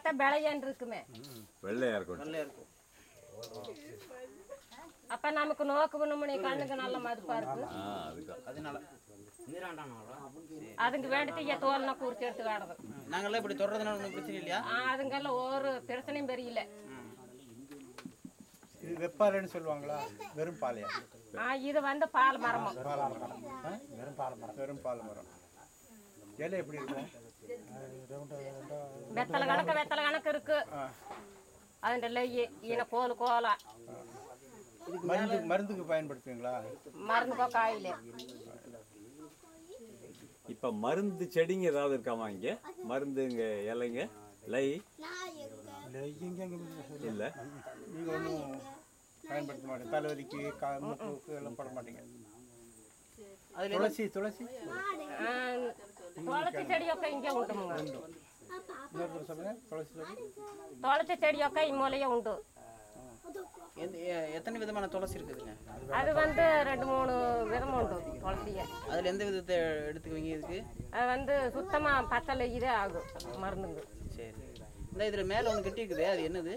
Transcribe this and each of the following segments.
பார்த்தா விளையாண்டு இருக்குமே. வெள்ளையா இருக்கும். வெள்ளையா இருக்கும். அப்ப நமக்கு நோக்கு கண்ணுக்கு நல்ல மதிப்பா இருக்கு. அதனால அதுங்க வேண்டிட்டு தோல்னா குறிச்சு எடுத்து காடுது. நாங்கெல்லாம் இப்படி தொடர்றதுனால ஒன்றும் பிரச்சனை இல்லையா? அதுங்கெல்லாம் ஒரு பிரச்சனையும் தெரியல. இது வெப்பாறைன்னு சொல்லுவாங்களா? வெறும் பாலையா? இது வந்து பால் மரம். வெறும் பால் மரம். இலை எப்படி இருக்கும்? வெத்தலை கணக்கு இருக்கு. அதுல ஈன கோலா மருந்துக்கு பயன்படுத்துவீங்களா? மருந்து காயில. இப்ப மருந்து செடிங்க ஏதாவது இருக்காமா இங்க? மருந்துங்க இலைங்க லை இல்ல. நீங்க ஒன்றும் பயன்படுத்த மாட்டீங்க? தலைவலிக்கு மூக்கு எல்லாம் போட மாட்டீங்க? துளசி துளசி துளசி செடியொக்க இங்கே உண்டுங்க. இன்னொரு சொல்லுங்க. துளசி செடி துளசி செடியொக்க இம்மூலையே உண்டு. எத்தனை விதமான துளசி இருக்குதுங்க? அது வந்து 2-3 விதம் உண்டு துளசிய. அதுல எந்த விதத்தை எடுத்துக்குவீங்க இதுக்கு? அது வந்து சுத்தமா பத்தலை இதே ஆகும் மருந்துங்க. சரி. இந்த இதுல மேல ஒன்று கட்டி இருக்குது, அது என்னது?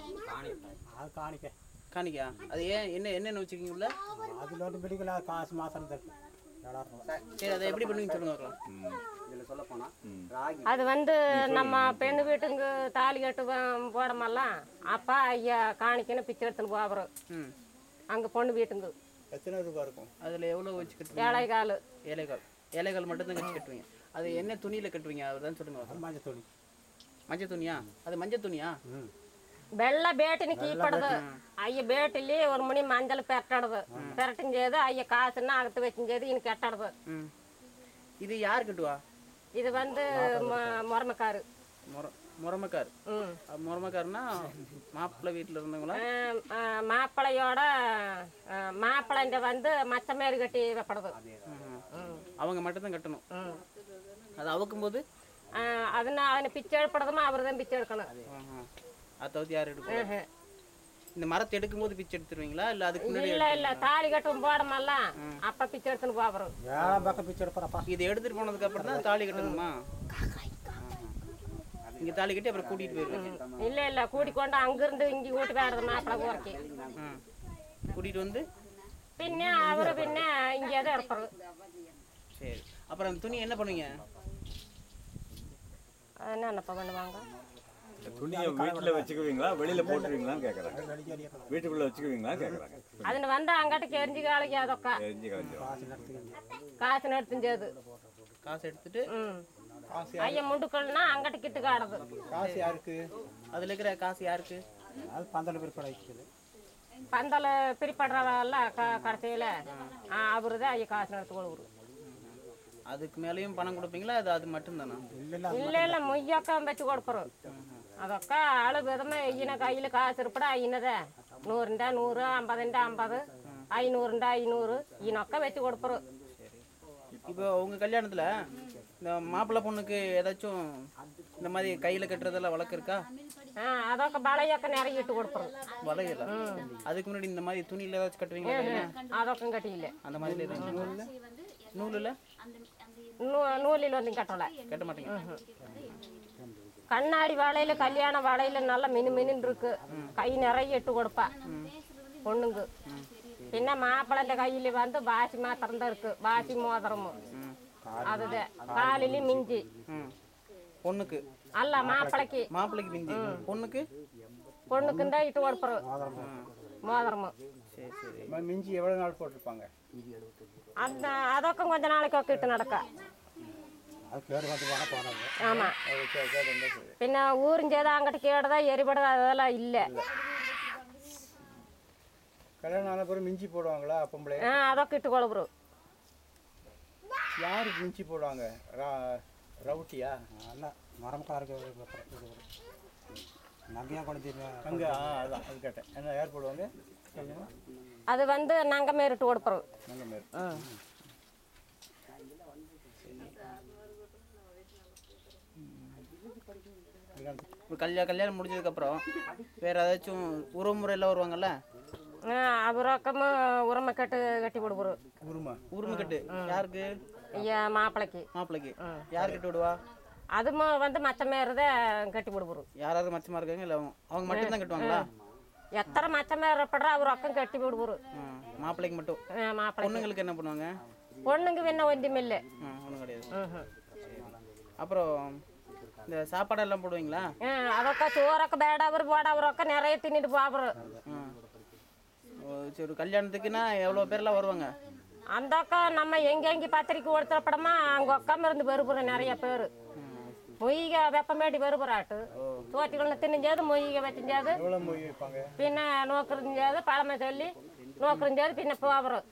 காணிக்கா. அது ஏன் என்னென்ன வச்சுக்கிங்க உள்ள? அதில் வந்து பிடிக்கல காசு மாதம் தருக்கு. சரி, அதை எப்படி பண்ணுவீங்க சொல்லுங்க பார்க்கலாம். அது வந்து நம்ம பெண்ணு வீட்டுக்கு தாலி கட்டு போடமெல்லாம் அப்பா ஐயா காணிக்கன்னு பிச்சை எடுத்துன்னு போகிறோம். அங்கே பொண்ணு வீட்டுக்கு எத்தனை ரூபா இருக்கும்? அதில் எவ்வளோ வச்சு கட்டுவீங்க? ஏழைகால் மட்டும் தான் கட்டி கட்டுவீங்க. அது என்ன துணியில் கட்டுவீங்க அதுதான் சொல்லுங்க. மஞ்சள் துணி. மஞ்சள் துணியா? அது மஞ்சள் துணியா? வெள்ளை பேட்டின்னு கீப்படுது. ஐயா பேட்டிலே ஒரு மணி மஞ்சள் பெரட்டடுது. பெரட்டிஞ்சது ஐயா காசுன்னா அகத்து வச்சுஞ்சது இன்னும் கெட்டடுது. இது யார் கட்டுவா? இது வந்து முறமக்காரு. முறமக்கார். முறமக்காருன்னா மாப்பிள்ளை வீட்டில் இருந்தவங்களா? மாப்பிள்ளையோட மாப்பிள்ளை வந்து மச்ச மாரி கட்டி வைப்படுது. அவங்க மட்டும்தான் கட்டணும். அது அவுக்கும் போது அதனை பிச்சை எடுப்படுதுமா அவர் தான் பிச்சை எடுக்கணும். அதை தவிர்த்து யார் எடுக்கும்? இந்த மரத்தை எடுக்கும் போது பிச்சை எடுத்துருவீங்களா? இல்லை அதுக்கு இல்ல தாலி கட்டும் போடமெல்லாம் அப்ப பிச்சை எடுத்துன்னு போறோம். பிச்சை எடுப்பா. இதை எடுத்துட்டு போனதுக்கு அப்புறம் தான் தாலி கட்டணுமா? இங்க தாலி கட்டி அப்புறம் கூட்டிட்டு போயிருவீங்க? இல்ல கூட்டிக்கொண்டு அங்கிருந்து இங்க கூட்டி வேறது மாப்பிள்ளை போறக்கு கூட்டிட்டு வந்து பின்ன அவரு பின்ன இங்கே தான் இருப்பாரு. சரி, அப்புறம் அந்த துணி என்ன பண்ணுவீங்க? என்னப்பா பண்ணுவாங்க? துணியை வீட்டுல வச்சுக்குவீங்களா வெளியில போட்டுருவீங்களான்னு கேக்குறாங்க. வீட்டுக்குள்ள வச்சுக்குவீங்களா கேக்குறாங்க. அதுல வந்து அங்காட்டுக்கு எரிஞ்சு காலைக்கு அதொக்கா காசு எடுத்துஞ்சது. காசு எடுத்துட்டு ஐயா முண்டுக்கள்னா அங்கிட்டு கிட்டு காடுது. காசு யாருக்கு? அதுல இருக்கிற காசு யாருக்கு? அது பந்தல பிரிப்படை வைக்குது. பந்தல பிரிப்படுறவல்ல கடைசியில அவருதான் ஐயா காசு எடுத்து கொடுக்குறது. அதுக்கு மேலேயும் பணம் கொடுப்பீங்களா? அது மட்டும்தானா? இல்ல மொய்யாக்கா வச்சு கொடுக்குறோம். அதொக்கா ஆளு விதமா ஐயன கையில காசு இருப்படா ஐயனதே 100 100 50 50 500 500 ஈனொக்கா வச்சு கொடுக்குறோம். இப்போ உங்க கல்யாணத்துல இந்த மாப்பிள்ளை பொண்ணுக்கு ஏதாச்சும் இந்த மாதிரி கையில கட்டுறதெல்லாம் வழக்கம் இருக்கா? அதொக்க வளையக்க நிறைய இட்டு கொடுக்குறோம். வளையல? அதுக்கு முன்னாடி இந்த மாதிரி துணியில ஏதாச்சும் கட்டுவீங்களா? அதொக்கம் கட்டியில அந்த மாதிரி நூலில் நூலில் வந்து கட்டல கட்ட மாட்டீங்க. கண்ணாடி வாழையில கல்யாண வாழையில நல்லா மின்னு இருக்கு. கை நிறைய இட்டு கொடுப்பா பொண்ணுங்க. பின்ன மாப்பிள்ளை கையில வந்து பாசி மாத்திரம் தான் இருக்கு. பாசி மோதிரமும் அதுதான் காலிலையும் மிஞ்சி. பொண்ணுக்கு அல்ல மாப்பிள்ளைக்கு மிஞ்சி. பொண்ணுக்கு தான் இட்டு கொடுப்போம் மோதிரமும். சரி சரி. மிஞ்சி எவ்வளவு நாள் போட்டிருப்பாங்க? அந்த அதொக்க கொஞ்ச நாளைக்கு இட்டு நடக்க. ஆமா. பின்ன ஊரிஞ்சதா அங்கிட்ட கேடுதா எரிபடுதா அதெல்லாம் இல்ல. கல்யாணம் ஆன பிறகு மிஞ்சி போடுவாங்களா பொம்பளை? அதொக்க இட்டு கொழுப்புறோம். யாருக்கு மிஞ்சி போடுவாங்க? ரவுட்டியா? அல்ல மரமக்காருக்கு நங்கையா கொண்டு அங்கே. அதான் அது கேட்டேன். என்ன யார் போடுவாங்க? அது வந்து நாங்கள் மேரிட்டு கொடுப்போம். கல்யாணம் முடிஞ்சதுக்கு அப்புறம் வேற ஏதாச்சும் உறவுமுறை எல்லாம் வருவாங்கல்ல? அவரக்கமும் உரமை கட்டி கொடுப்போம். உரிமை கட்டு யாருக்கு? ஐயா மாப்பிள்ளைக்கு. யார் கட்டி விடுவா? அது வந்து மச்ச மேறத கட்டி விடுவோம். யாராவது மச்சமா இருக்காங்க இல்லை அவங்க மட்டும் தான் கட்டுவாங்களா? எத்தனை மச்ச மேறப்படுற அவர் ரொக்கம் கட்டி விடுவோம். மாப்பிள்ளைக்கு மட்டும். மாப்பிள்ளை பொண்ணுங்களுக்கு என்ன பண்ணுவாங்க? பொண்ணுங்க வேணா ஒன்றுமில்லை. ஒன்றும் கிடையாது. அப்புறம் இந்த சாப்பாடெல்லாம் போடுவீங்களா? அதொக்க சோறக்க பேடாவர் போடாவரொக்க நிறைய தின்னுட்டு போடுறோம். சரி, கல்யாணத்துக்குன்னா எவ்வளோ பேர்லாம் வருவாங்க? அந்த அக்கா நம்ம எங்கெங்கே பத்திரிக்கை கொடுத்துறப்படமா அங்கே உட்காம இருந்து வருபுறோம் நிறைய பேர். மொய்க வெப்பமேடி வருபுறாட்டு தோட்டிகள் திணிஞ்சாது மொய்க வச்சிஞ்சாது பின்ன நோக்குறிஞ்சாது பழமை சொல்லி நோக்குறிஞ்சாது பின்ன போகிறோம்.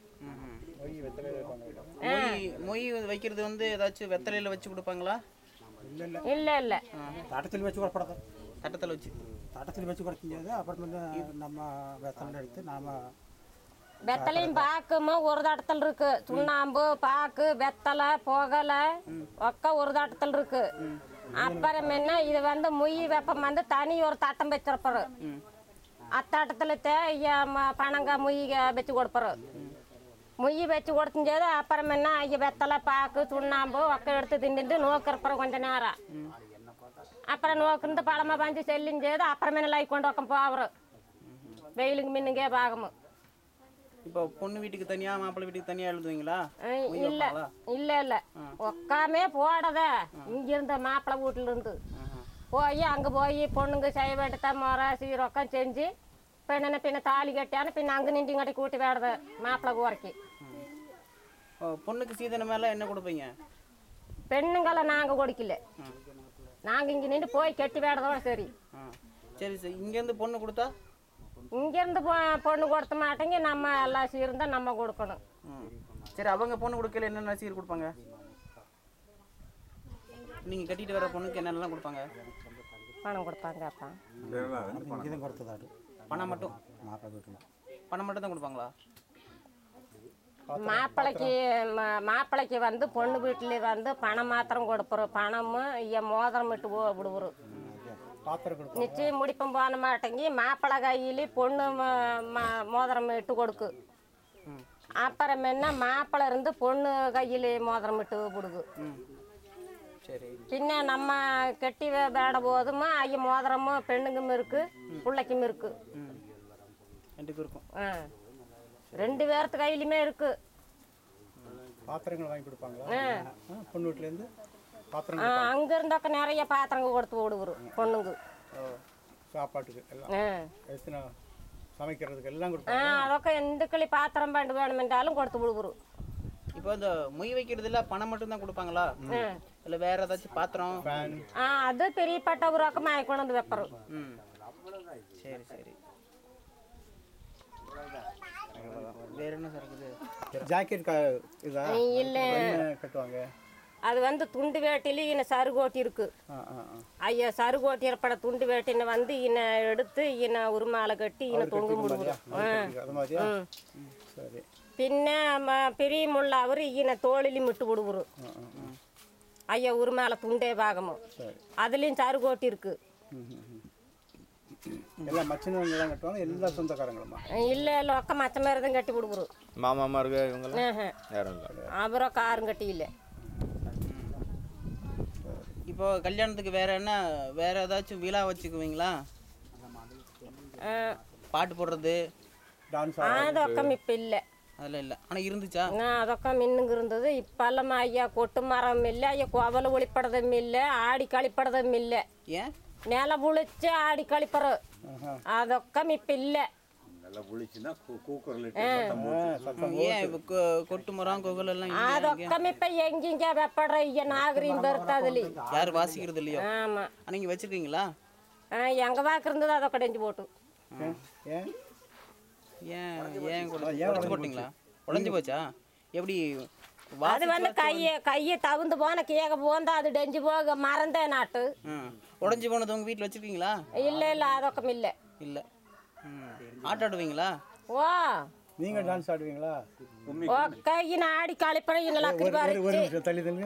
மொய் வைக்கிறது வந்து ஏதாச்சும் வெத்தலையில் வச்சு கொடுப்பாங்களா? இல்லை இல்லை தட்டத்தில் வச்சு கொடுப்படாது. தட்டத்தில் வச்சு கொடுத்தது. அப்புறம் வந்து நம்ம வெத்தலை எடுத்து நாம வெத்தலையும் பாக்குமா ஒரு தாட்டத்தில் இருக்கு. சுண்ணாம்பு பாக்கு வெத்தலை புகலை ஒக்க ஒரு தாட்டத்தில் இருக்கு. அப்புறம் என்ன இது வந்து மொய் வெப்பம் வந்து தனி ஒரு தட்டம் வச்சிருப்பாரு. அத்தாட்டத்தில் பணங்க மொய்க வச்சு கொடுப்பாரு. மொய் வச்சு கொடுத்துஞ்சது அப்புறம் என்ன ஐயா வெத்தலை பாக்கு சுண்ணாம்பு ஒக்க எடுத்து தின்னுட்டு நோக்கிறப்பறம் கொஞ்சம் நேரம். அப்புறம் நோக்குறது பழமா பாஞ்சு செல்லிஞ்சது அப்புறமே லை கொண்டு உக்கம் போகிறோம். வெயிலுக்கு மின்னுங்கே பாகமும். இப்போ பொண்ணு வீட்டுக்கு தனியா மாப்பிள்ளை வீட்டுக்கு தனியா எழுதுவீங்களா? இல்ல இல்ல இல்ல உக்காமே போடத. இங்கிருந்த மாப்பிள்ளை வீட்டுல இருந்து போய் அங்க போய் பொண்ணுங்க செய்ய வேண்டியத முறை சீரொக்கம் செஞ்சு பெண்ணனை பின்ன தாலி கட்டியானு பின்ன அங்க நின்று கட்டி கூட்டி வேடுத மாப்பிள்ளை கூரைக்கு. பொண்ணுக்கு சீதனை மேல என்ன கொடுப்பீங்க? பெண்ணுங்களை நாங்க கொடுக்கல. நாங்க இங்க நின்று போய் கட்டி வேடதோட சரி. சரி சரி. இங்கேருந்து பொண்ணு கொடுத்தா? இங்கேருந்து பொண்ணு கொடுத்த மாட்டேங்க. நம்ம எல்லாம் சீர்ந்தா நம்ம கொடுக்கணும். சரி, அவங்க பொண்ணு கொடுக்கல என்னென்ன சீர் கொடுப்பாங்க? நீங்க கட்டிட்டு வர பொண்ணுக்கு என்னென்னலாம் கொடுப்பாங்க? பணம் கொடுப்பாங்க. அப்பா பணம் மட்டும்? பணம் மட்டும் தான் கொடுப்பாங்களா? மாப்பிள்ளைக்கு வந்து பொண்ணு வீட்டிலே வந்து பணம் மாத்திரம் கொடுப்போம். பணமும் மோதிரம் விட்டு விடுவோம். நிச்சயம் முடிப்பும் போன மாட்டேங்கி மாப்பிள்ளை கையிலே பொண்ணு மோதிரம் இட்டு கொடுக்கு. அப்புறம் என்ன மாப்பிள்ளை இருந்து பொண்ணு கையிலே மோதிரம் இட்டு விடுது. பின்ன நம்ம கட்டி வேட போதுமா ஐய மோதிரமும் பெண்ணுக்கும் இருக்கு பிள்ளைக்கும் இருக்கு. ரெண்டு பேர்த்து கையிலுமே இருக்கு. பாத்திரங்கள் வாங்கி கொடுப்பாங்களா பொண்ணு வீட்டுல இருந்து? அங்க இருந்தாக்க நிறைய பாத்திரங்கள் கொடுத்து விடுவோம் பொண்ணுங்க. சாப்பாட்டுக்கு எல்லாம் சமைக்கிறதுக்கு எல்லாம் கொடுப்பாங்க. அதொக்க எந்த கிளி பாத்திரம் பண்டு வேணுமென்றாலும் கொடுத்து விடுவோம். இப்போ இந்த மொய் வைக்கிறதுல பணம் மட்டும் தான் கொடுப்பாங்களா இல்ல வேற ஏதாச்சும் பாத்திரம்? அது பெரியப்பட்ட ஒரு ரொக்கம் ஆகி கொண்டு வந்து வைப்பறோம். சரி சரி. வேற என்ன இருக்குது? ஜாக்கெட் இதா இல்ல கட்டுவாங்க. அது வந்து துண்டு வேட்டில இன்ன சருகோட்டி இருக்கு. ஐயா சருகோட்டி ஏற்பட துண்டு வேட்டின வந்து இன்ன எடுத்து இன்ன ஒரு மாலை கட்டி இன்ன தொங்க முடிவோம். பின்ன பிரியமுள்ள அவரு இன்ன தோளிலும் விட்டு விடுவோம். ஐயா ஒரு மேலே துண்டே பாகமும் அதுலேயும் சருகோட்டி இருக்கு. எல்லாம் மச்சனவங்க தான் கட்டுவாங்க. எல்லா சொந்தக்காரங்களுமா? இல்லை இல்லை ஒக்க மச்ச மாதிரி தான் கட்டி விடுவோம். மாமா இருக்கு இவங்க அப்புறம் காரும் கட்டி இல்லை. இப்போ கல்யாணத்துக்கு வேற என்ன வேற ஏதாச்சும் விழா வச்சுக்குவீங்களா? பாட்டு போடுறது அதொக்கம் இப்போ இல்லை. அதெல்லாம் இல்லை. ஆனால் இருந்துச்சா? அதொக்கம் மின்னுங்க இருந்தது. இப்பெல்லாம் ஐயா கொட்டு மரம் இல்லை. ஐயா கோவலை ஒளிப்படதும் இல்லை. ஆடி கழிப்படதும் இல்லை. ஏன்? நில புளிச்சு ஆடி கழிப்பறோம். அதொக்கம் இப்போ இல்லை. கொட்டு மரம் கோகுல் எல்லாம் அதொக்கம் இப்ப எங்கீங்க வெப்படுற நாகரீகம் பெருத்தாதுல யாரும் வாசிக்கிறது இல்லையோ? ஆமா. நீங்க வச்சிருக்கீங்களா? எங்க வாக்கு இருந்தது அதை கடைஞ்சு போட்டு. ஏன் ஏன் உடைச்சு போட்டீங்களா? உடைஞ்சு போச்சா? எப்படி? அது வந்து கையை தகுந்து போன கேட்க போந்தா அது டெஞ்சு போக மறந்தே நாட்டு. உடஞ்சி போனது உங்க வீட்டில் வச்சிருக்கீங்களா? இல்ல இல்ல அதொக்கம் இல்லை. இல்லை. ஆட்டம் ஆடுவீங்களா? ஓ நீங்க டான்ஸ் ஆடுவீங்களா? கையின ஆடி கழிப்பற இன்னும் ஒரு நிமிஷம் தள்ளி தள்ளி